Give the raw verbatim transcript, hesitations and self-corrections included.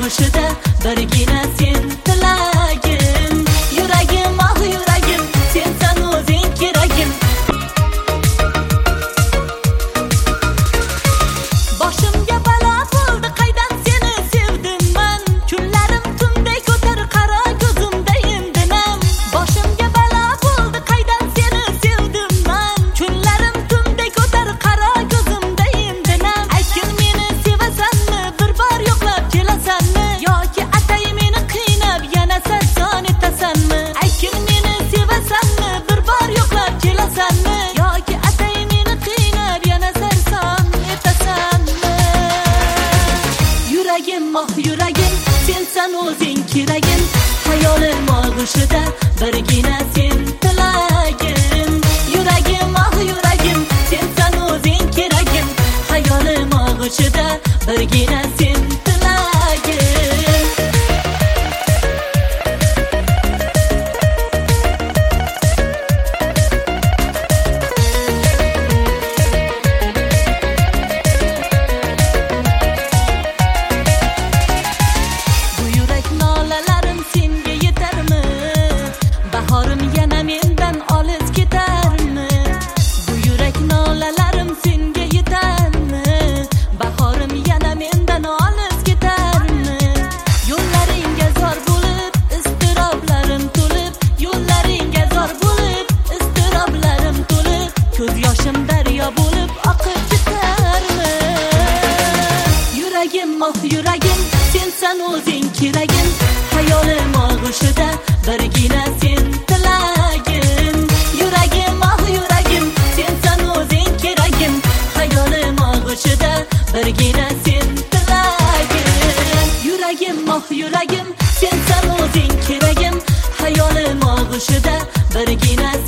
og'ushida birgina sen tilagim. Yuragim, ah yuragim, sensan o'zing keragim. Boshimga balo bo'ldi, qaydan seni sevdim man. Kunlarim tunday ko'tar, qaro ko'zimda endi nam. Boshimga balo bo'ldi, qaydan seni sevdim man. Kunlarim tunday ko'tar, qaro ko'zimda endi nam. Aytgin meni sevasanmi, bir bor yo'qlab kelasanmi, yoki atay meni qiynab yana sarson etasanmi? Aytgin meni sevasanmi, bir bor yo'qlab kelasanmi, yoki atay meni qiynab yana sarson etasanmi? Yuragim, oh yuragim, sensan o'zing keragim. Hayolim og'ushida birgina sen tilagim. Yuragim, oh yuragim, sensan o'zing keragim. Hayolim og'ushida birgina sen tilagim. Bu yurak nolalarim senga yetarmi? Bahorim yana mendan olis ketarmi? Bu yurak nolalarim senga yetarmi? Bahorim yana mendan olis ketarmi? Yo'llaringga zor bo'lib, iztiroblarim to'lib, yo'llaringga zor bo'lib, iztiroblarim to'lib, ko'z yoshim daryo bo'lib oqib ketarmi? Yuragim, oh yuragim, sensan o'zing keragim. Hayolim og'ushida birgina sen tilagim. Yuragim, oh yuragim, sensan o'zing keragim. Hayolim og'ushida birgina sen tilagim. Yuragim, oh yuragim, sensan o'zing keragim. Hayolim og'ushida birgina